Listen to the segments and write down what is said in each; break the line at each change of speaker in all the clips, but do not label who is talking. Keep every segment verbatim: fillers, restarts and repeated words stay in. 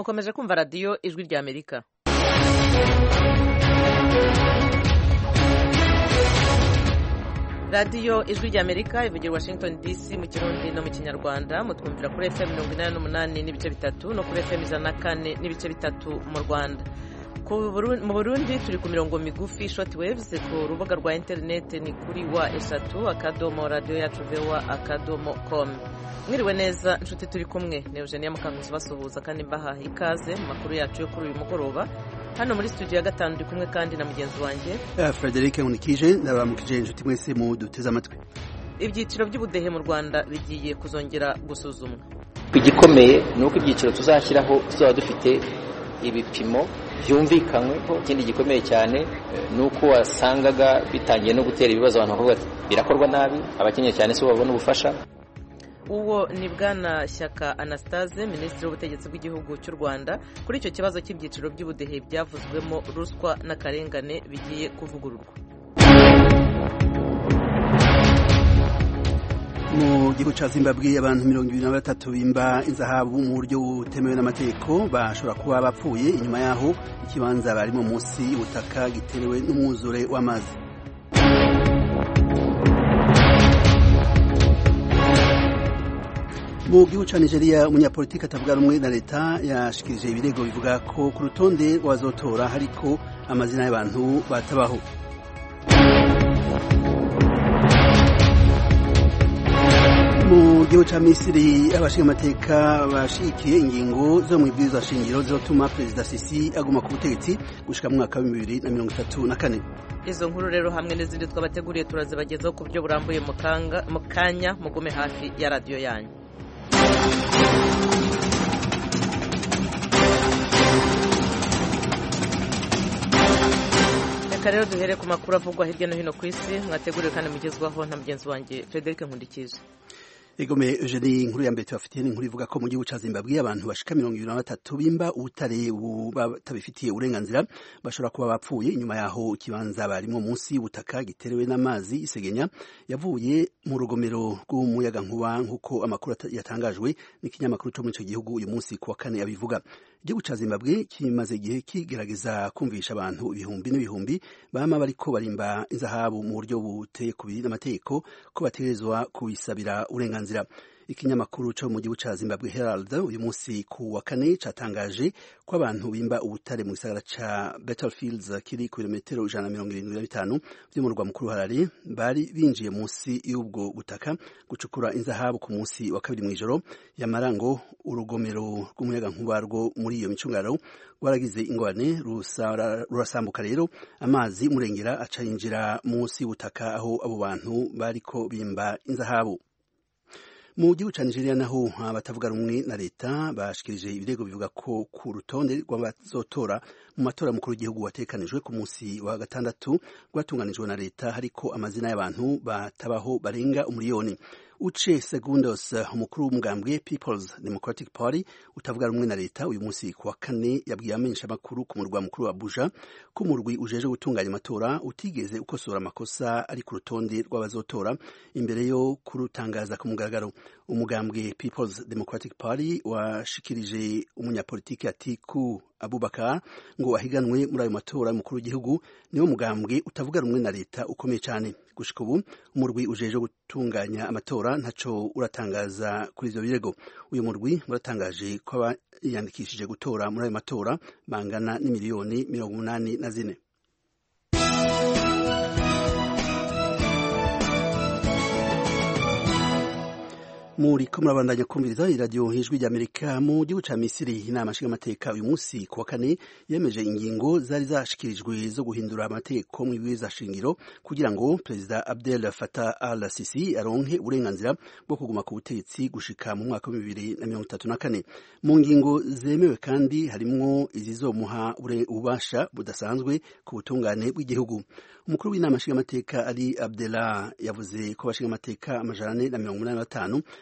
mukomeje kumva radiyo ijwi rya Amerika. radiyo ijwi rya Amerika ivugira Washington D C mu Kirundi no mu Kinyarwanda, mutwumvira kuri F M mirongo inani n'umunani n'ibice bitatu no kuri F M ijana na kane n'ibice bitatu mu Rwanda. Mu Burundi turi ku mirongo migufi short waves, ku rubuga rwa internet ni kuri wa eshatu akadomo radio yacu vewa akadomo com. Mwiriwe neza nshuti, turi kumwe ne Eugenia Mukankusi basuhuza kandi mbaha ikaze mu makuru yacu yo kuri uyu mugoroba. Hano muri studio ya gatanu ndi kumwe kandi na mugenzi wanjye
uh, Frederic Unikije ndabaramukije nshuti mwese mu duteze amatwi.
Ibyiciro by'ubudehe mu Rwanda bigiye kuzongera gusuzumwa.
Igikomeye nuko ibyiciro tuzashyiraho tuzaba dufite ibipimo byumvikanyweho. Ikindi gikomeye cyane nuko wasangaga bitangiye no gutera ibibazo abantu bavuga ati birakorwa nabi, abakeneye cyane se babona ubufasha.
Uwo ni Bwana Shyaka Anastase, Minisitiri w'Ubutegetsi bw'Igihugu cy'u Rwanda, kuri icyo kibazo cy'ibyiciro by'ubudehe byavuzwemo ruswa n'akarengane bigiye kuvugururwa.
Mu gihugu cya Zimbabwe abantu mirongo ibiri na batatu bimba inzahabu mu buryo butemewe n'amategeko bashobora kuba bapfuye inyuma yaho ikibanza barimo munsi y'ubutaka giterewe n'umwuzure w'amazi. Mu gihugu cya Nigeria umunyapolitiki atavuga rumwe na leta yashikirije ibirego bivuga ko ku rutonde rw'abazotora hariko amazina y'abantu batabaho. Mu gihugu cya Misiri abashingamateka bashikiye ingingo zo mu ibwirizwa shingiro zizotuma Perezida Sisi aguma ku butegetsi gushika mu mwaka wa bibiri na mirongo itatu na kane.
Izo nkuru rero hamwe n'izindi twabateguriye turazibagezaho ku buryo burambuye mu kanya, mugume hafi ya radiyo yanyu. Reka rero duhere ku makuru avugwa hirya no hino ku isi, mwateguriwe kandi mugezwaho na mugenzi wanjye Frederic Nkundikije.
Egome Eugenie, inkuru ya mbere tubafitiye ni inkuru ivuga ko mu gihugu cya Zimbabwe abantu bashika mirongo ibiri na batatu bimba ubutare batabifitiye uburenganzira bashobora kuba bapfuye inyuma yaho ikibanza barimo munsi y'ubutaka giterewe n'amazi isegenya yavuye mu rugomero rw'umuyaga nkuba nk'uko amakuru yatangajwe n'ikinyamakuru cyo muri icyo gihugu uyu munsi ku wa kane abivuga. Igihugu cya Zimbabwe kimaze igihe kigerageza kumvisha abantu ibihumbi n'ibihumbi bama bariko barimba inzahabu mu buryo buteye kubiri n'amategeko ko bategerezwa kubisabira uburenganzira. Ikinyamakuru cyo mu gihugu cya Zimbabwe Herald uyu munsi ku wa kane catangaje ko abantu bimba ubutare mu gisagara ca Battlefields kiri ku birometero ijana na mirongo irindwi na bitanu by'umurwa mukuru Harare bari binjiye munsi y'ubwo butaka gucukura inzahabu ku munsi wa kabiri mw'ijoro, yamarango urugomero rw'umuyaga nkuba rwo muri iyo micungaro rwaragize ingorane rurasambuka, rero amazi murengera aca yinjira munsi y'ubutaka aho abo bantu bariko bimba inzahabu. Mu gihugu cya Nigeria naho abatavuga rumwe na leta bashikirije ibirego bivuga ko ku rutonde rw'abazotora mu matora mukuru w'igihugu watekanijwe ku munsi wa gatandatu rwatunganijwe na leta hariko amazina y'abantu batabaho barenga umuriyoni. Uche Segundos, umukuru w'umugambwe People's Democratic Party utavuga rumwe na leta, uyu munsi ku wa kane yabwiye amenyesha makuru ku murwa mukuru wa Abuja ko umurwi ujeje gutunganya amatora utigeze ukosora amakosa ari ku rutonde rw'abazotora imbere yo kurutangaza ku mugaragaro. Umugambwe People's Democratic Party washikirije umunyapolitiki Atiku Abubakar ngo wahiganwe muri ayo matora y'umukuru w'igihugu niwo mugambwe utavuga rumwe na leta ukomeye cyane. Gushika ubu umurwi ujeje gutunganya amatora ntaco uratangaza kuri ivyo birego. Uyu murwi uratangaje ko abayandikishije gutora muri ayo matora bangana n'imiliyoni mirongo umunani na zine. Muri ko murabandanya kumviriza iradiyo hijwi rya Amerika. Mu gihugu ca Misiri inama nshingamateka uyu munsi ku wa kane yemeje ingingo zari zashikirijwe zo guhindura amategeko mu ibwirizwa shingiro kugira ngo Perezida Abdel Fattah al-Sisi aronke uburenganzira bwo kuguma ku butegetsi gushika mu mwaka wa bibiri na mirongo itatu na kane. Mu ngingo zemewe kandi harimwo izizomuha ububasha budasanzwe ku butungane bw'igihugu. Umukuru w'inama nshingamateka Ali Abdullah yavuze ko abashingamateka amajana ane na mirongo umunani na batanu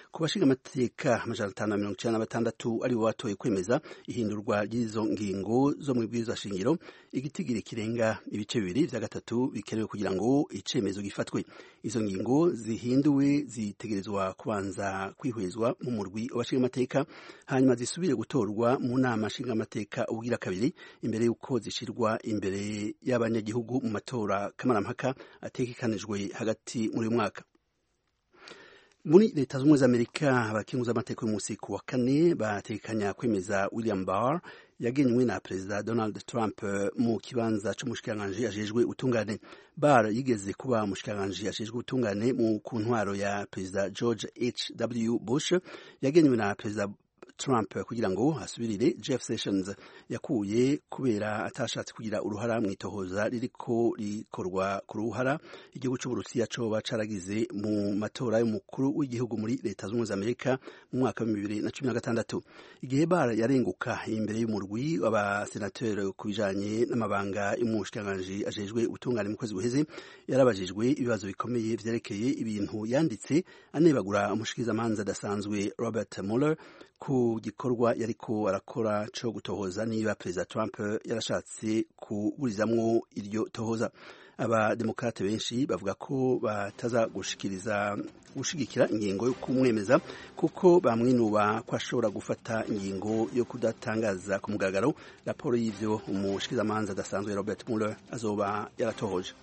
ku bashinga amateka amajana atanu na mirongo icenda na batandatu ari bo batoye kwemeza ihindurwa ry'izo ngingo zo mu bwirizwa shingiro igitigiri kirenga ibice bibiri vya gatatu bikenewe kugira ngo icemezo gifatwe. Izo ngingo zihinduwe zitegerezwa kubanza kwihwezwa mu murwi w'abashinga amateka hanyuma zisubire gutorwa mu nama nshinga amateka ubwira kabiri imbere y'uko zishirwa imbere y'abanyagihugu mu matora kamarampaka ategekanijwe hagati muri uyu mwaka. Muri leta z'ubumwe za Amerika abakinguza amateka y'umunsi ku wa kane batekanya kwemeza William Barr yagenywe na Perezida Donald Trump mu kibanza c'umushikiranganji ajejwe utungane. Barr yigeze kuba umushikiranganji ajejwe utungane mu ku ntwaro ya Perezida George H W Bush yagenywe na Perezida Trump kugira ngo asubirire Jeff Sessions yakuye kubera atashatse kugira uruhara mu itohoza ririko rikorwa ku ruhara igihugu c'Uburusiya coba caragize mu matora y'umukuru w'igihugu muri leta z'ubumwe za Amerika mu mwaka wa bibiri na cumi na gatandatu. Igihe Barr yarenguka imbere y'umurwi w'abasenateri ku bijanye n'amabanga y'umushikiranganji ajejwe utungane mu kwezi guheze, yarabajijwe ibibazo bikomeye vyerekeye ibintu yanditse anebagura umushikirizamanza adasanzwe Robert Mueller ku gikorwa yariko arakora co gutohoza niba Perezida Trump yarashatse kuburizamwo iryo tohoza. Abademokrate benshi bavuga ko bataza gushikiriza gushigikira ingingo yo kumwemeza kuko bamwinuba ko ashobora gufata ingingo yo kudatangaza ku mugaragaro raporo y'ivyo umushikirizamanza adasanzwe Robert Mueller azoba yaratohoje.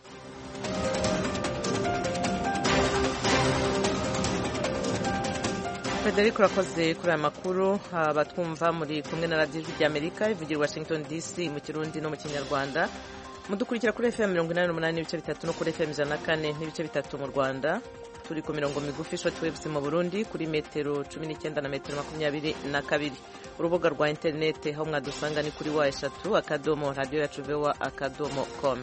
Frederic urakoze kuri aya makuru. Abatwumva muri kumwe na radiyo y'Amerika ivugira Washington D C mu Kirundi no mu Kinyarwanda. Mudukurikira kuri F M mirongo inani n'umunani n'ibice bitatu no kuri F M ijana na kane n'ibice bitatu mu Rwanda. Turi ku mirongo migufi shortwaves mu Burundi kuri metero cumi n'icyenda na metero makumyabiri na kabiri. Urubuga rwa interineti aho mwadusanga ni kuri wa eshatu akadomo radio yacu voa akadomo com.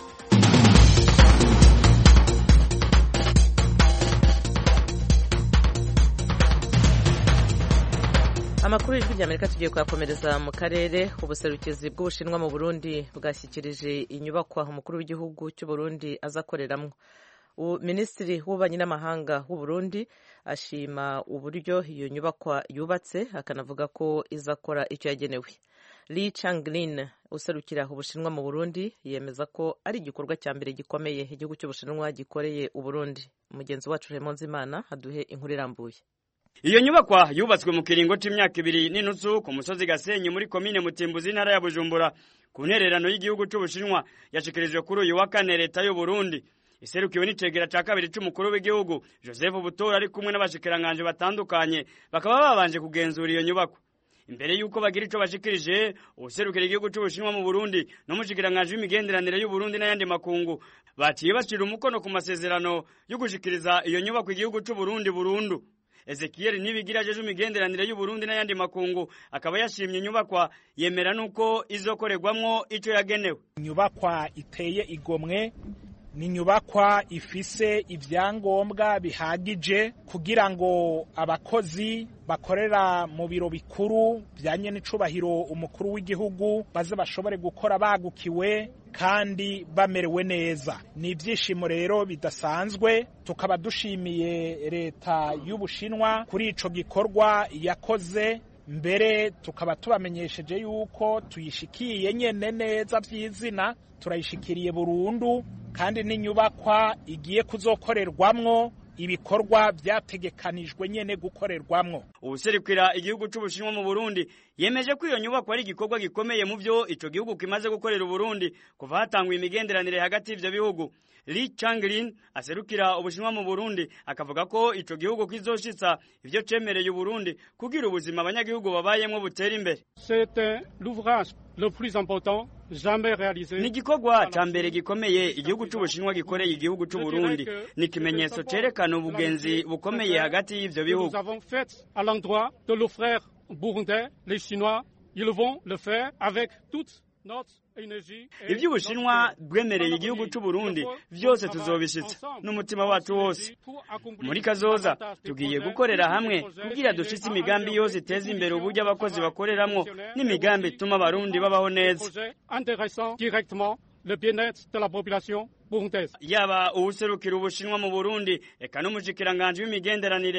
Amakuru y'ijwi ry'Amerika tugiye kuyakomereza mu karere. Ubuserukizi bw'Ubushinwa mu Burundi bwashyikirije inyubakwa umukuru w'igihugu cy'u Burundi azakoreramwo. Minisitiri w'ububanyi n'amahanga w'u Burundi ashima uburyo iyo nyubakwa yubatse akanavuga ko izakora icyo yagenewe. Li Changlin userukira Ubushinwa mu Burundi yemeza ko ari igikorwa cya mbere gikomeye igihugu cy'Ubushinwa gikoreye u Burundi. Mugenzi wacu Raymond Zimana aduhe inkuru irambuye.
Iyo nyubakwa yubatswe mu kiringo c'imyaka ibiri n'inusu ku musozi Gasenyi muri komine Mutimbuzi intara ya Bujumbura ku ntererano y'igihugu c'Ubushinwa yashikirijwe kuri uyu wa kane leta y'u Burundi. Iserukiwe n'icegera ca kabiri c'umukuru w'igihugu Joseph Butora ari kumwe n'abashikiranganje batandukanye bakaba babanje kugenzura iyo nyubakwa. Imbere yuko bagira ico bashikirije userukira igihugu c'Ubushinwa mu Burundi no mushikiranganje w'imigenderanire y'u Burundi n'ayandi makungu baciye bashira umukono ku masezerano yo gushikiriza iyo nyubakwa igihugu c'u Burundi burundu. Ezekiel Nibigira ajeje imigenderanire y'u Burundi n'ayandi makungu akaba yashimye inyubakwa yemera nuko izokorerwamwo ico yagenewe.
Inyubakwa iteye igomwe ni nyubakwa ifise ivyangombwa bihagije kugira ngo abakozi bakorera mu biro bikuru byanye n'icubahiro umukuru w'igihugu baze bashobore gukora bagukiwe kandi bamerewe neza. Ni ibyishimo rero bidasanzwe tukaba dushimiye leta y'Ubushinwa kuri ico gikorwa yakoze, mbere tukaba tubamenyesheje yuko tuyishikiye nyene neza vy'izina, turayishikiriye burundu kandi n'inyubakwa igiye kuzokorerwamwo ibikorwa byategekanijwe nyene gukorerwamwo.
Ubuserukira igihugu c'Ubushinwa mu Burundi yemeje ko iyo nyubakwa ari igikorwa gikomeye mu byo ico gihugu kimaze gukorera Uburundi kuva hatangwa imigenderanire hagati y'ivyo bihugu. Li Changlin aserukira Ubushinwa mu Burundi akavuga ko ico gihugu kizoshitsa ivyo cemereye Uburundi kugira ubuzima abanyagihugu babayemwo butera imbere.
C'est l'ouvrage le plus important jamais réalisé.
Ni gikorwa ca mbere gikomeye igihugu c'Ubushinwa gikoreye igihugu c'u Burundi. Ni kimenyetso cerekana ubugenzi bukomeye hagati y'ivyo bihugu.
Nous avons fait à l'endroit de nos frères burundais, les Chinois, ils vont le faire avec toute notre énergie.
Ivyo Ubushinwa bwemereye igihugu c'u Burundi vyose tuzobishitsa n'umutima wacu wose. Muri kazoza tugiye gukorera hamwe kugira dushitse imigambi yose iteza imbere uburyo abakozi bakoreramwo n'imigambi ituma abarundi babaho neza.
Intéressant directement le bien-être de la population burundaise.
Yaba uwuserukira Ubushinwa mu Burundi eka n'umushikiranganje w'imigenderanire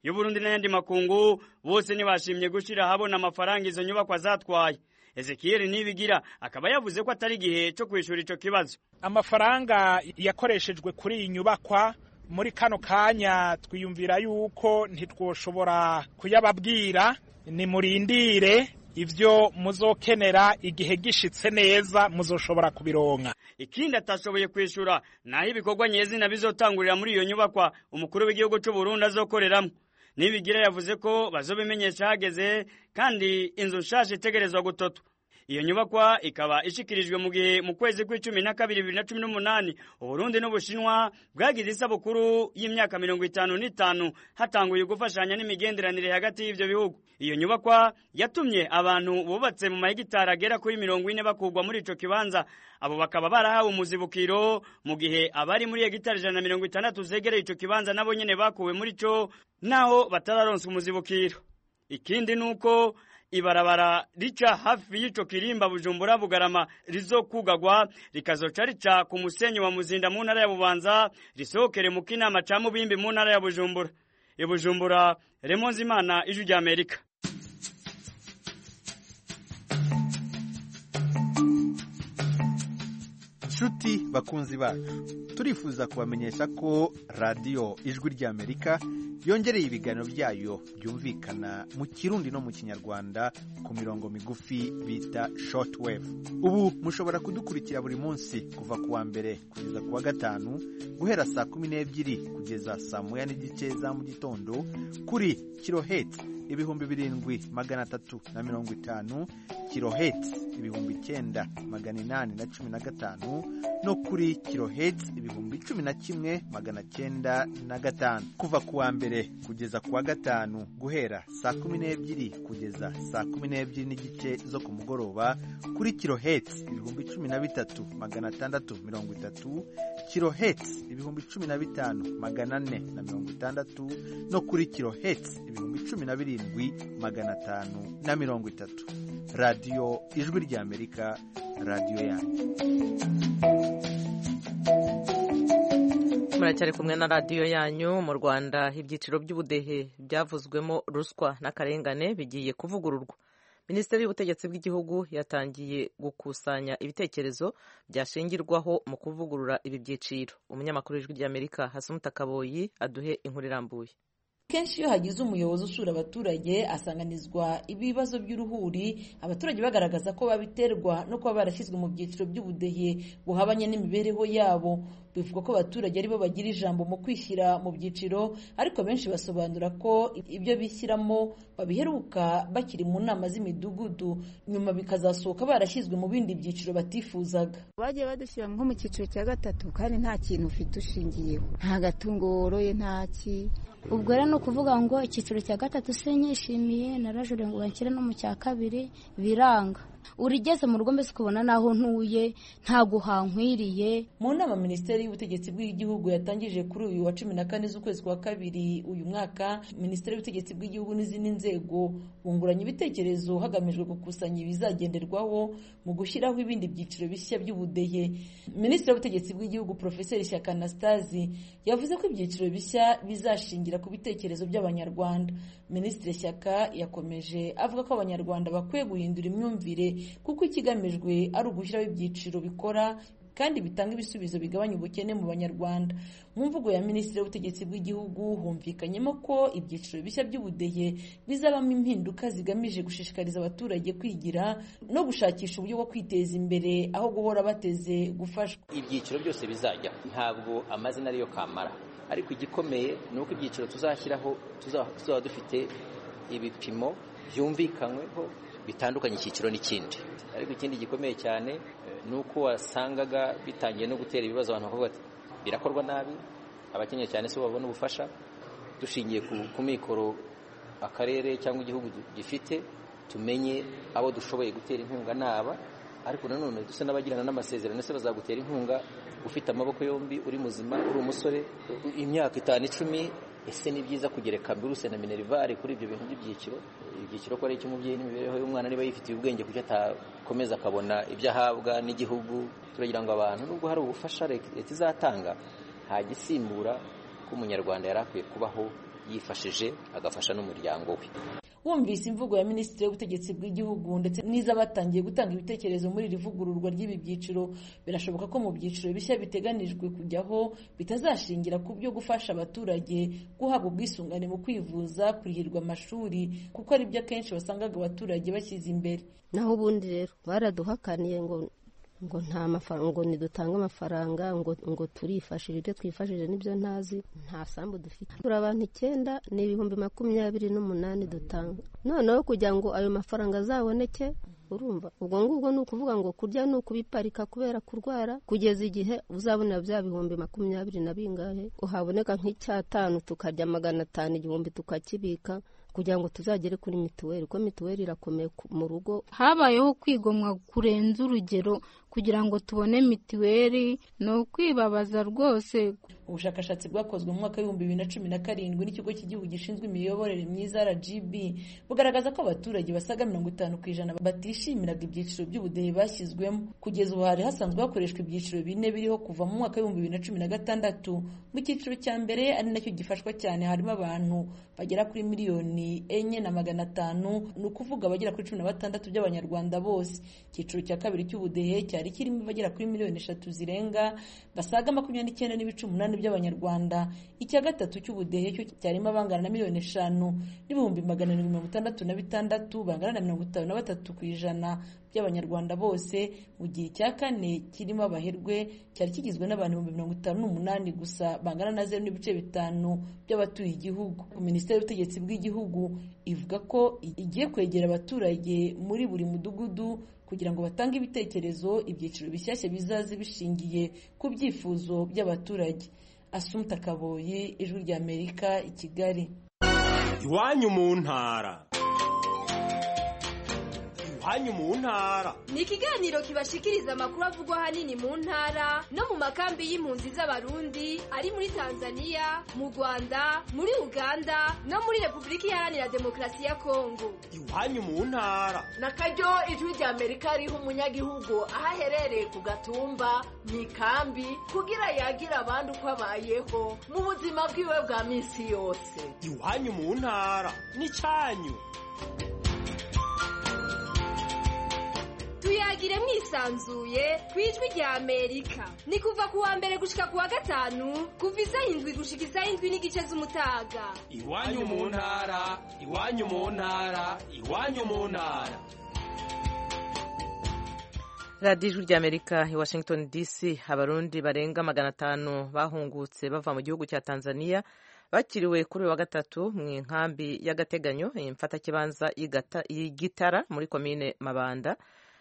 y'Uburundi n'ayandi makungu bose ntibashimye gushira habona amafaranga izo nyubakwa zatwaye. Ezekiel Nibigira akaba yavuze ko atari gihe cyo kwishura ico kibazo.
Amafaranga yakoreshejwe kuri iyi nyubakwa muri kano kanya twiyumvira yuko ntitwoshobora kuyababwira, ni murindire ivyo muzokenera igihe gishitse neza muzoshobora kubironka.
Ikindi atashoboye kwishura naho ibikorwa nyezina bizotangurira muri iyo nyubakwa umukuru w'igihugu cy'u Burundi azokoreramo. Nibigira yavuze ko bazobimenyesha hageze kandi inzu nshasha itegerezwa gutotwa. Iyo nyubakwa ikaba ishikirijwe mu gihe mu kwezi kw'icumi na kabiri bibiri na cumi n'umunani Uburundi n'Ubushinwa bwagize isabukuru y'imyaka mirongo itanu n'itanu hatanguye gufashanya n'imigenderanire hagati y'ivyo bihugu. Iyo nyubakwa yatumye abantu bubatse mu mahegitari agera kuri mirongo ine bakugwa muri ico kibanza, abo bakaba barahawe umuzibukiro mu gihe abari muri hegitari ijana na mirongo itandatu zegereye ico kibanza nabo nyene bakuwe muri co naho batararonse umuzibukiro. Ikindi nuko ibarabara rica hafi y'ico kirimba Bujumbura Bugarama rizokugagwa rikazoca rica ku musenyi wa Muzinda mu ntara ya Bubanza risohokere mu Kinama ca Mubimbi mu ntara ya Bujumbura. I Bujumbura, Remonzi Imana, Ijwi rya Amerika.
Nshuti bakunzi bacu, turifuza kubamenyesha ko radio Ijwi rya Amerika yongereye ibiganiro byayo byumvikana mu Kirundi no mu Kinyarwanda ku mirongo migufi bita shortwave. Ubu mushobora kudukurikira buri munsi kuva kuwa mbere kugeza kuwa gatanu guhera saa kumi n'ebyiri kugeza saa moya n'igice za mu gitondo kuri kilohertz ibihumbi birindwi magana atatu na mirongo itanu, kilohertz ibihumbi icyenda magana inani na cumi na gatanu no kuri kilohertz ibihumbi cumi na kimwe magana cyenda na gatanu. Kuva kuwa mbere kugeza kuwa gatanu guhera saa kumi n'ebyiri kugeza saa kumi n'ebyiri n'igice zo ku mugoroba kuri kilohertz ibihumbi cumi na bitatu magana atandatu mirongo itatu, kilohertz ibihumbi cumi na bitanu magana ane na mirongo itandatu no kuri kilohertz ibihumbi cumi na birindwi magana atanu na mirongo itatu. Radio Ijwi rya Amerika, radio yanyu.
Muracyari kumwe na radio yanyu. Mu Rwanda ibyiciro by'ubudehe byavuzwemo ruswa n'akarengane bigiye kuvugururwa. Minisiteri y'Ubutegetsi bw'Igihugu yatangiye gukusanya ibitekerezo byashingirwaho mu kuvugurura ibi byiciro. Umunyamakuru w'Ijwi rya Amerika Hasumuta Kaboyi aduhe inkuru irambuye.
Kenshi iyo hagize umuyobozi usura abaturage asanganizwa ibibazo by'uruhuri, abaturage bagaragaza ko babiterwa no kuba barashyizwe mu byiciro by'ubudehe buhabanye n'imibereho yabo. Bivuga ko abaturage aribo bagira ijambo mu kwishyira mu byiciro, ariko benshi basobanura ko ibyo bishyiramo babiheruka bakiri mu nama z'imidugudu, nyuma bikazasohoka barashyizwe mu bindi byiciro batifuzaga.
Bagiye badushyira nko mu cyiciro cya gatatu kandi nta kintu ufite ushingiyeho, nta gatungo woroye, ntaki. Ubwo rero ni ukuvuga ngo icyiciro cya gatatu sinyishimiye, narajure ngo banshyire no mu cya kabiri biranga. Urigeze mu rugo mbese ukubona naho ntuye nta guhankwiriye.
Mu nama Minisiteri y'Ubutegetsi bw'Igihugu yatangije kuri uyu wa cumi na kane z'ukwezi kwa kabiri uyu mwaka, Minisiteri y'Ubutegetsi bw'Igihugu n'izindi nzego bunguranye ibitekerezo hagamijwe gukusanya ibizagenderwaho mu gushyiraho ibindi byiciro bishya by'ubudehe. Minisitiri w'Ubutegetsi bw'Igihugu Professeur Shyaka Anastase yavuze ko ibyiciro bishya bizashingira ku bitekerezo by'Abanyarwanda. Minisitiri Shyaka yakomeje avuga ko Abanyarwanda bakwiye guhindura imyumvire kuko ikigamijwe ari ugushyiraho ibyiciro bikora kandi bitanga ibisubizo bigabanya ubukene mu Banyarwanda. Mu mvugo ya Minisitiri w'Ubutegetsi bw'Igihugu humvikanyemo ko ibyiciro bishya by'ubudehe bizabamo impinduka zigamije gushishikariza abaturage kwigira no gushakisha uburyo bwo kwiteza imbere aho guhora bateze gufashwa.
Ibyiciro byose bizajya ntabwo amazina ariyo kamara, ariko igikomeye ni uko ibyiciro tuzashyiraho tuzaba dufite ibipimo byumvikanyweho bitandukanye icyiciro n'ikindi. Ariko ikindi gikomeye cyane ni uko wasangaga bitangiye no gutera ibibazo abantu bakavuga ati birakorwa nabi, abakeneye cyane se babona ubufasha. Dushingiye ku mikoro akarere cyangwa igihugu gifite, tumenye abo dushoboye gutera inkunga naba, ariko nanone dusa n'abagirana n'amasezerano se bazagutera inkunga ufite amaboko yombi, uri muzima, uri umusore, imyaka itanu icumi. Ese ni byiza kugereka Buruse na Minerval kuri ibyo bintu by'ibyiciro. Ibyiciro ko ari icy'umubyeyi n'imibereho y'umwana niba yifitiye ubwenge kuko atakomeza akabona ibyo ahabwa n'igihugu. Turagira ngo abantu nubwo hari ubufasha leta izatanga, nta gisimbura ko umunyarwanda yari akwiye kubaho yifashije agafasha n'umuryango we.
Wumvise imvugo ya Minisitiri w'Ubutegetsi bw'Igihugu ndetse n'iz'abatangiye gutanga ibitekerezo muri iri vugururwa ry'ibi byiciro, birashoboka ko mu byiciro bishya biteganijwe kujyaho bitazashingira ku byo gufasha abaturage guhabwa ubwisungane mu kwivuza, kurihirwa amashuri, kuko ari byo akenshi wasangaga abaturage bashyize imbere.
Naho ubundi rero baraduhakaniye ngo ngo nta mafaranga, ngo nidutanga amafaranga, ngo ngo turifashije, ibyo twifashije nibyo ntazi, nta sambu dufite. Turi abantu icyenda ni ibihumbi makumyabiri n'umunani dutanga. Noneho kugira ngo ayo mafaranga azaboneke, urumva ubwo ngubwo ni ukuvuga ngo kurya ni ukubiparika kubera kurwara, kugeza igihe uzabona bya bihumbi makumyabiri na bingahe, uhaboneka nk'icyatanu tukarya magana atanu, igihumbi tukakibika kugira ngo tuzagere kuri mituweli, ko mituweli irakomeye mu rugo.
Habayeho kwigomwa kurenza urugero kugira ngo tubone mituweli, no kwibabaza rwose.
Ubushakashatsi bwakozwe mu mwaka w'ibihumbi bibiri na cumi na karindwi n'ikigo cy'igihugu gishinzwe imiyoborere myiza R G B bugaragaza ko abaturage basaga mirongo itanu ku ijana batishimiraga ibyiciro by'ubudehe bashyizwemo. Kugeza ubu hari hasanzwe hakoreshwa ibyiciro bine biriho kuva mu mwaka w'ibihumbi bibiri na cumi na gatandatu. Mu cyiciro cya mbere ari nacyo gifashwa cyane harimo abantu bagera kuri miliyoni enye na magana atanu, ni ukuvuga abagera kuri cumi na batandatu by'abanyarwanda bose. Icyiciro cya kabiri cy'ubudehe cyari kirimo abagera kuri miliyoni eshatu zirenga, basaga makumyabiri n'icyenda n'ibice umunani by'abanyarwanda. Icya gatatu cy'ubudehe cyo cyarimo abangana na miliyoni eshanu n'ibihumbi magana arindwi mirongo itandatu na bitandatu, bangana na mirongo itanu na batatu ku ijana by'abanyarwanda bose. Mu gihe cya kane kirimo abaherwe cyari kigizwe n'abantu ibihumbi mirongo itanu n'umunani gusa, bangana na zeru n'ibice bitanu by'abatuye igihugu. Minisiteri y'Ubutegetsi bw'Igihugu ivuga ko igiye kwegera abaturage muri buri mudugudu kugira ngo batange ibitekerezo, ibyiciro bishyashya bizaze bishingiye ku byifuzo by'abaturage. Asumta Kaboyi, Ijwi ry'Amerika, i Kigali.
Iwanyu mu ntara. Iwanyu mu ntara
ni ikiganiro kibashikiriza amakuru avugwa hanini mu ntara no mu makambi y'impunzi z'abarundi ari muri Tanzania, mu Rwanda, muri Uganda no muri Repubulika Iharanira Demokarasi ya Kongo.
Iwanyu mu ntara
nakaryo Ijwi ry'Amerika riha umunyagihugu aho aherereye ku gatumba, mu ikambi, kugira yagira abandi uko abayeho mu buzima bwiwe bwa minsi yose.
Iwanyu mu ntara ni cyanyu.
Tuyagire mwisanzuye ku Ijwi ry'Amerika. Ni kuva ku wa mbere gushika ku wa gatanu, kuva isaha indwi gushika isaha indwi n'igice z'umutaga.
Iwanyu mu ntara, iwanyu mu ntara, iwanyu mu ntara.
Radio Ijwi ry'Amerika i Washington D C. Abarundi barenga magana atanu bahungutse bava mu gihugu cya Tanzania bakiriwe kuri wa gatatu mu nkambi y'agateganyo imfatakibanza y'Igitara muri komine Mabanda.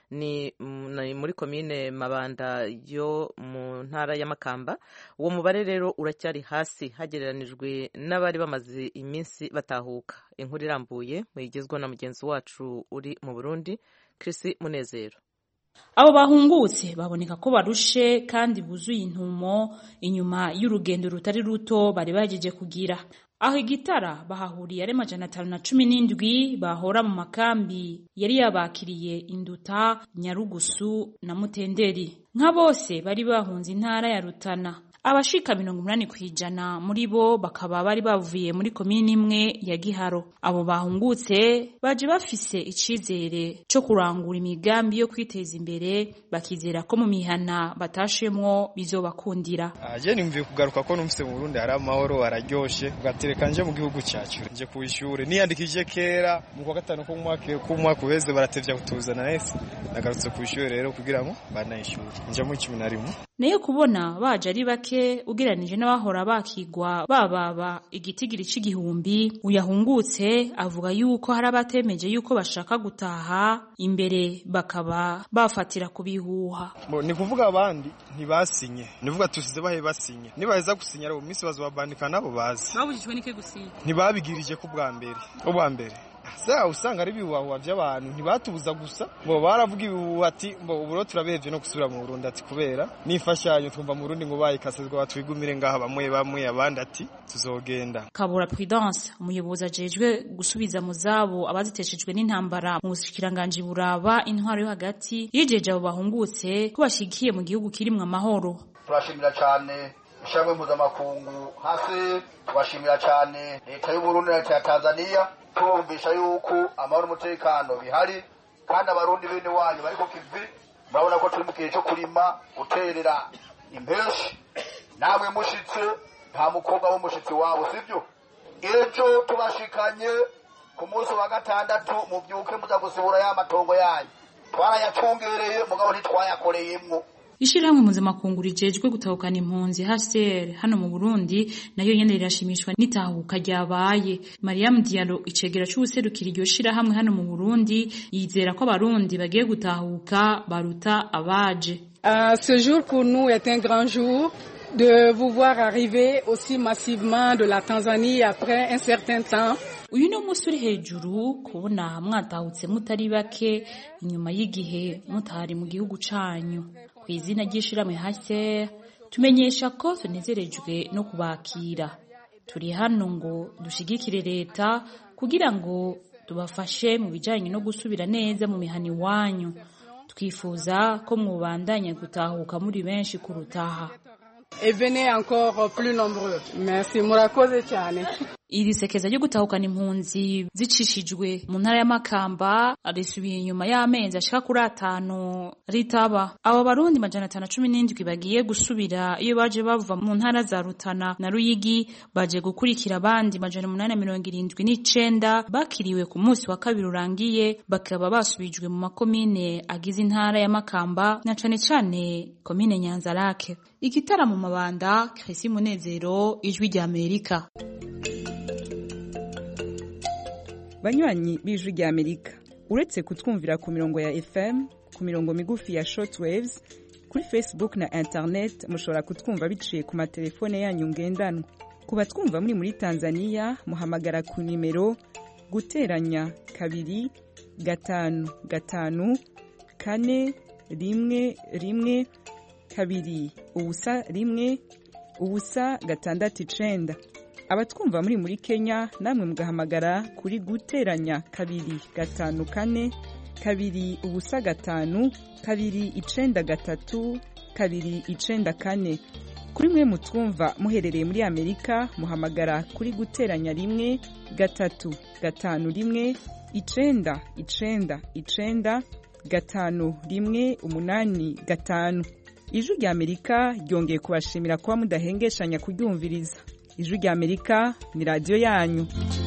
Ni muri komine Mabanda yo mu ntara ya Makamba. Uwo mubare rero uracyari hasi hagereranijwe n'abari bamaze iminsi batahuka. Inkuru irambuye muyigezwa na mugenzi wacu uri mu Burundi, Chris Munezero.
Abo bahungutse baboneka ko barushe kandi buzuye intumo inyuma y'urugendo rutari ruto bari bagejeje kugira. Aho Igitara bahahuriye ari majana atanu na cumi n'indwi bahora mu makambi yari yabakiriye Induta, Nyarugusu na Mutenderi. Nka bose bari bahunze intara ya Rutana. Abashika mirongo umunani kwijana muri bo bakaba bari bavuye muri komini imwe ya Giharo. Abo bahungutse baje bafise icizere cyo kurangura imigambi yo kwiteza imbere, bakizera ko mu mihana batashemwo bizobakundira.
Aje nimviye kugaruka ko numvise mu Burundi hari amahoro araryoshe, ugatereka nje mu gihugu cyacu. Nje kubishure niyandikije kera mu kwa gatanu ko mwaka ko mwaka uheze baratevya kutuzana nese. Nagarutse kubishure rero kugira ngo banayishure. Nje mu cumi na rimwe.
Nayo kubona baje ari bake ugeranije n'abahora bakigwa bababa igitigiri c'igihumbi, uyahungutse avuga yuko hari abatemeje yuko bashaka gutaha imbere bakaba bafatira kubihuha.
Ni kuvuga abandi ntibasinye, nivuga tusize bahe basinye, nibaheza gusinya rero misi bazobandika nabo bazi.
Babujijwe nike gusinya?
Ntibabigirije ko bwa mbere, ubwa mbere. Sasa usanga ari biwawa by'abantu ntibatubuza gusa bo baravuga ibihuha ati mbo uburo turabevye no gusubira mu Burundi ati kubera nifashanyo twumva mu Burundi ngo bayikasezwa batwigumire ngaha bamwe bamwe abandi ati tuzogenda.
Kabura Prudence umuyobozi ajejwe gusubiza mu zabo abaziteshejwe n'intambara mu bushikiranganje buraba intwaro yo hagati yijeje abo bahungutse ko bashikiye mu gihugu kirimwe amahoro.
Turashimira cyane ishyirahamwe mpuzamakungu hasi tubashimira cyane leta y'u Burundi na leta ya Tanzania tubumvisha yuko amahoro n'umutekano bihari kandi abarundi bene wanyu bari ku kivi. Murabona ko turi mu gihe cyo kurima guterera impeshi, namwe mushitse nta mukobwa w'umushitsi wabo sibyo. Ejo tubashikanye ku munsi wa gatandatu mubyuke muza gusubura ya matongo yanyu twarayacungereye mugabo ntitwayakoreyemwo.
Ishirahamwe mpuzamakungu rijejwe gutahukana impunzi H C R hano mu Burundi nayo nyene rirashimishwa n'itahuka ryabaye. Mariam Diallo icegera c'ubuserukira iryo shirahamwe hano mu Burundi yizera ko abarundi bagiye gutahuka baruta abaje.
Uh, ce jour pour nous est un grand jour de vous voir arriver aussi massivement de la Tanzanie après un certain temps.
Uyu no musi uri hejuru kubona mwatahutse mutari bake inyuma y'igihe mutari mu gihugu canyu. Ku izina ry'ishirahamwe H C R tumenyesha ko tunezerejwe no kubakira. Turi hano ngo dushigikire leta kugira ngo tubafashe mu bijanye no gusubira neza mu mihani wanyu. Twifuza ko mwubandanya gutahuka muri benshi kurutaha.
Et venez encore plus nombreux. Merci murakoze cyane.
Iri sekeza ryo gutahukana impunzi zicishijwe mu ntara ya Makamba arisubiye inyuma y'amezi ashika kuri atanu ritaba. Abo barundi majana atanu na cumi n'indwi bagiye gusubira iyo baje bava mu ntara za Rutana na Ruyigi baje gukurikira abandi majana umunani na mirongo irindwi n'icenda bakiriwe ku munsi wa kabiri urangiye bakaba basubijwe mu makomine agize intara ya Makamba na cane cane komine Nyanzarake. Ikitara mu Mabanda, Chrissy Munezero, Ijwi rya Amerika.
Banywanyi b'Ijwi rya Amerika, uretse kutwumvira ku mirongo ya F M, ku mirongo migufi ya shortwaves, kuri Facebook na internet mushobora kutwumva biciye ku matelefone yanyu ngendanwa. Ku batwumva muri muri Tanzania, muhamagara ku nimero guteranya kabiri gatanu gatanu kane rimwe rimwe kabiri ubusa rimwe ubusa gatandatu icenda. Abatwumva muri muri Kenya namwe mugahamagara kuri guteranya kabiri gatanu kane kabiri ubusa gatanu kabiri icenda gatatu kabiri icenda kane. Kuri mwe mutwumva muherereye muri Amerika muhamagara kuri guteranya rimwe gatatu gatanu rimwe icenda icenda icenda gatanu rimwe umunani gatanu. Ijwi rya Amerika ryongeye kubashimira kuba mudahengeshanya kuryumviriza. Ijwi rya Amerika ni radio yanyu.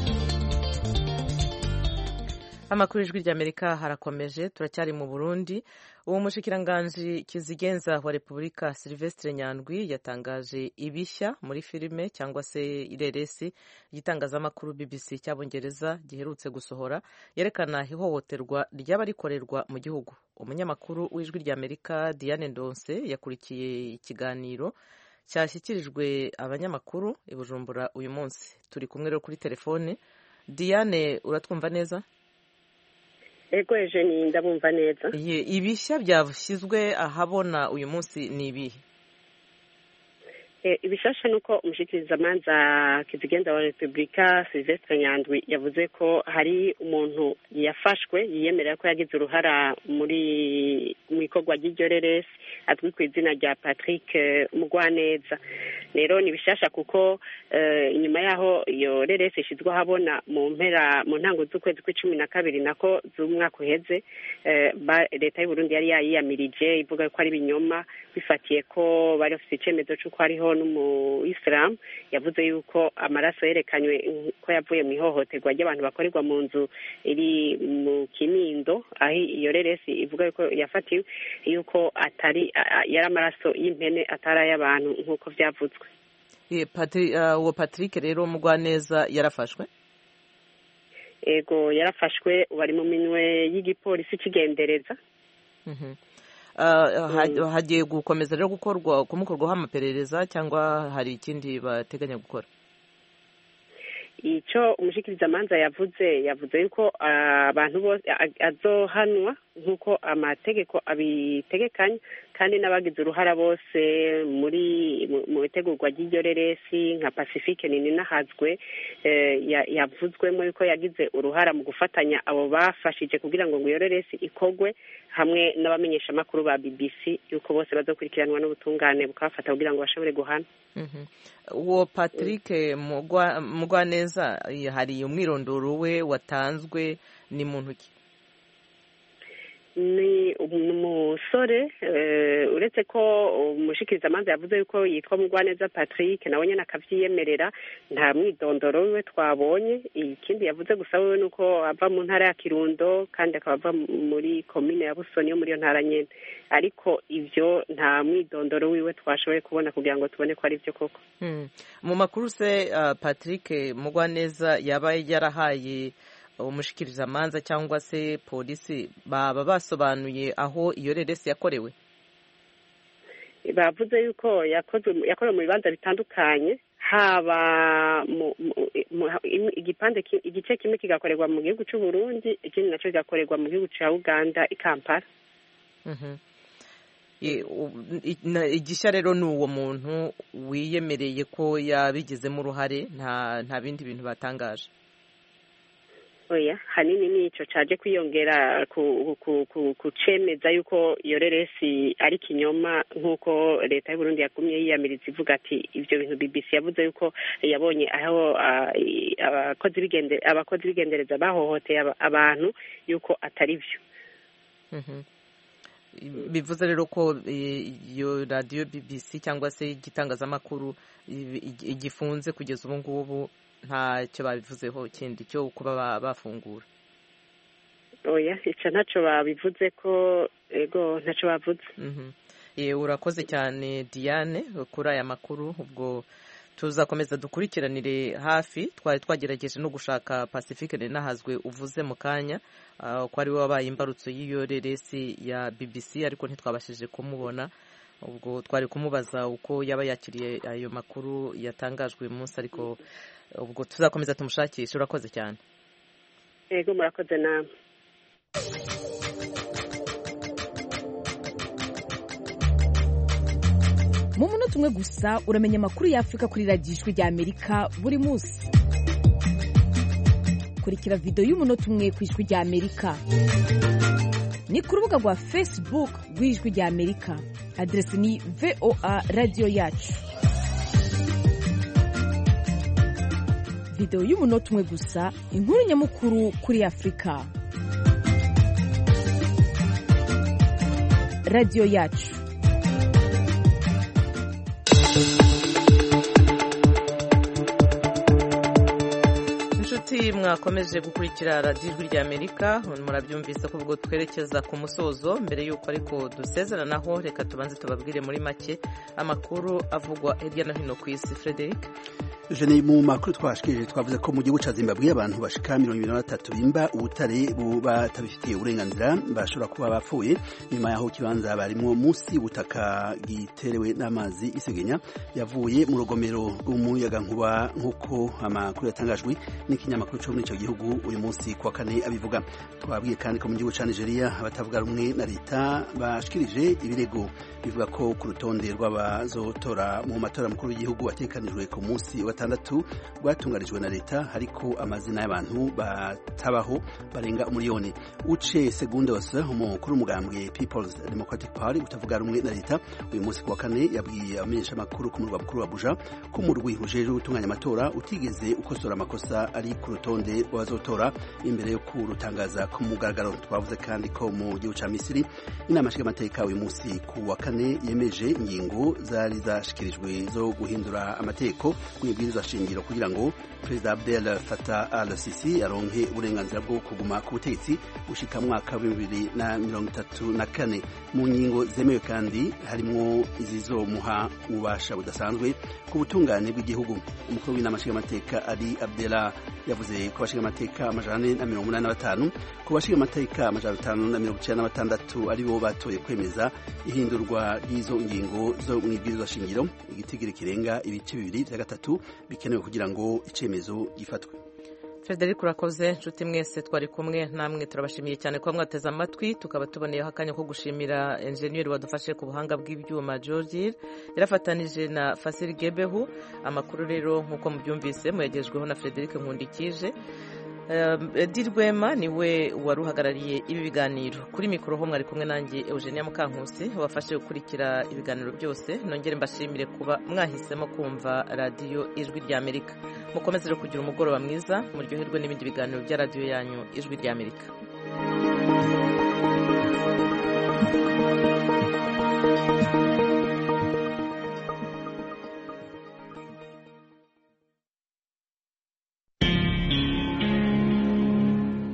Amakuru Ijwi rya Amerika harakomeje. Turacyari mu Burundi. Uwo mushikiranganji kizigenza wa Republika Sylvestre Nyandwi yatangaje ibishya muri filime cyangwa se ireresi igitangazamakuru B B C cy'Abongereza giherutse gusohora yerekana ihohoterwa ry'abarikorerwa mu gihugu. Umunyamakuru w'Ijwi rya Amerika Diane Ndonse yakurikiye ikiganiro cyashyikirijwe abanyamakuru i Bujumbura uyu munsi. Turi kumwe rero kuri telefone. Diane, uratwumva neza?
Ego Eugenie, ndabumva neza.
Ye, ibishya byavushyizwe ahabona uyu munsi ni ibihe?
E, ibishasha nuko umushikirizamanza kizigenza wa Republika Sylvestre Nyandwi yavuze ko hari umuntu yafashwe yiyemerera ko yagize uruhara muri mu ikorwa ry'iryo reresi azwi ku izina rya Patrick Mugwaneza. Rero ni bishasha kuko uh, inyuma yaho iyo reresi ishizwe habona mu mpera mu ntango z'ukwezi kw'icumi na kabiri nako z'umwaka uheze uh, leta y'u Burundi yari yayiyamirije ivuga ko ari binyoma bifatiye ko bari bafite icemezo cy'uko hariho n'umu Islam yavuze yuko amaraso yerekanywe ko yavuye mu ihohoterwa ry'abantu bakorerwa mu nzu iri mu Kinindo aho iyo reresi ivuga ko yafatiwe yuko atari yari amaraso y'impene atari y'abantu nk'uko byavuzwe.
Eh, Patri, uh, uwo Patrick rero Mugwaneza yarafashwe?
Ego yarafashwe, bari mu minwe y'igipolisi kigendereza.
Mhm. Uh, hagiye gukomeza rero gukorwa kumukorwaho amaperereza cyangwa hari ikindi bateganya gukora?
Icyo umushikirizamanza yavuze yavuze yuko abantu bose azohanwa nk'uko amategeko abitegekanya kandi n'abagize uruhara bose muri mu itegurwa ry'iryo reresi nka Pacifique Nininahazwe yavuzwemo yuko yagize uruhara mu gufatanya abo bafashije kugira ngo iyo reresi ikogwe hamwe n'abamenyeshamakuru ba B B C yuko bose bazokurikiranwa n'ubutungane bukafata kugira ngo bashobore guhana.
Uwo Patrick Mugwaneza hari umwirondoro we watanzwe ni muntu ki?
Ni umusore uretse ko umushikirizamanza yavuze yuko yitwa Mugwaneza Patrick nawe nyene akavyiyemerera nta mwidondoro we twabonye. Ikindi yavuze gusa wewe nuko ava mu ntara ya Kirundo kandi akaba ava muri commune ya Busoni yo muri yo ntara nyene, ariko ivyo nta mwidondoro wiwe twashoboye kubona kugira ngo tubone ko ari byo koko.
Hmm. Mu makuru se uh, Patrick Mugwaneza yaba yarahaye umushikirizamanza cyangwa se polisi baba basobanuye aho iyo reresi yakorewe?
Bavuze yuko yakozwe yakorewe mu bibanza bitandukanye, haba igipande igice kimwe kigakorerwa mu gihugu cy'u Burundi, ikindi nacyo kigakorerwa mu gihugu cya Uganda i Kampala.
Mhm. Igisha rero ni uwo muntu wiyemereye ko yabigizemo uruhare, nta nta bindi bintu batangaje.
Oya, hanini nico caje kwiyongera ku ku cemeza yuko iyo reresi ari kinyoma nk'uko leta y'u Burundi yakumye yiyamiriza ivuga ati ivyo bintu B B C yavuze yuko yabonye aho abakozi bigende abakozi bigendereza bahohoteye abantu yuko atari vyo.
Mhm. Bivuze rero ko iyo radio B B C cyangwa se igitangazamakuru igifunze kugeza ubu ngubu ntacyo babivuzeho kindi cyo kuba bafungura.
Oya, icyo ntacyo babivuze ko ego ntacyo bavuze.
Mhm. Ye urakoze cyane Diane kuri aya makuru, ubwo tuzakomeza dukurikiranire hafi. Twari twagerageje no gushaka Pacifique Nininahazwe uvuze mu kanya ko ari we wabaye imbarutso y'iyo reresi ya B B C, ariko ntitwabashije kumubona. Ubwo twari kumubaza uko yaba yakiriye ayo makuru yatangajwe uyu munsi, ariko ubwo tuzakomeza tumushakisha. Urakoze cyane.
Yego murakoze namwe.
Mu munota umwe gusa uramenya amakuru ya Afrika kuri radiyo Ijwi rya Amerika buri munsi. Kurikira video y'umunota umwe ku Ijwi rya Amerika ni ku rubuga rwa Facebook rw'Ijwi rya Amerika. Adresi ni V O A Radio Yacu. Video y'umunota umwe gusa, inkuru nyamukuru kuri Afrika. Radio Yacu.
Inshuti mwakomeje gukurikira radiyo Ijwi rya Amerika, murabyumvise ko ubwo twerekeza ku musozo. Mbere y'uko ariko dusezeranaho, reka tubanze tubabwire muri make amakuru avugwa hirya no hino ku isi. Frederic.
Jeni, mu makuru twashikirije twavuze ko mu gihugu ca Zimbabwe abantu bashika mirongo ibiri na batatu bimba ubutare batabifitiye uburenganzira bashobora kuba bapfuye nyuma yaho kibanza barimwo munsi ubutaka giterewe n'amazi isegenya yavuye mu rugomero rw'umuyaga nkuba nk'uko amakuru yatangajwe n'ikinyamakuru cyo muri ico gihugu uyu munsi kwa kane abivuga. Twabwiye kandi ko mu gihugu ca Nigeria abatavuga rumwe na leta bashikirije ibirego bivuga ko ku rutonde rw'abazotora mu matora makuru y'igihugu atekanijwe ku munsi wa gatandatu rwatunganijwe na leta ariko amazina y'abantu batabaho barenga umuriyoni. Uche Segundos, umukuru w'umugambwe People's Democratic Party utavuga rumwe na leta, uyu munsi kuwa kane yabwiye abamenyesha amakuru ku murwa mukuru wa Abuja ko umurwi ujejwe gutunganya amatora utigeze ukosora amakosa ari ku rutonde rw'abazotora imbere yo kurutangaza ku mugaragaro. Twavuze kandi ko mu gihugu ca Misiri inama nshingamateka uyu munsi kuwa kane yemeje ingingo zari zashikirijwe zo guhindura amategeko kwibwiriza shingiro kugira ngo Perezida Abdel Fattah al-Sisi aronke uburenganzira bwo kuguma ku butegetsi gushika mwaka wa bibiri na mirongo itatu na kane. Mu ngingo zemewe kandi harimo izizomuha ububasha budasanzwe ku butungane bw'igihugu. Umukuru w'inama nshingamateka Ali Abdella yavuze ko abashingamateka amajana ane na mirongo inani na batanu ku bashingamateka amajana atanu na mirongo icyenda na batandatu ari bo batoye kwemeza ihindurwa ry'izo ngingo zo mu ibwirizwa shingiro, igitigiri kirenga ibice bibiri vya gatatu bikenewe kugira ngo icemezo gifatwe.
Frederic urakoze nshuti mwese twari kumwe namwe turabashimiye cyane kuba mwateze amatwi tukaba tuboneyeho akanya ko gushimira enjeniyeri wadufashe ku buhanga bw'ibyuma George yarafatanije na Fasil Gebehu amakuru rero nk'uko mubyumvise muyagejweho na Frederic Nkundikije Edi Rwema niwe wari uhagarariye ibi biganiro kuri mikoro ho mwari kumwe nanjye Eugenia Mukankusi wafashe gukurikira ibiganiro byose nongere mbashimire kuba mwahisemo kumva radiyo Ijwi ry'Amerika mukomeze rero kugira umugoroba mwiza muryoherwe n'ibindi biganiro bya radiyo yanyu Ijwi ry'Amerika.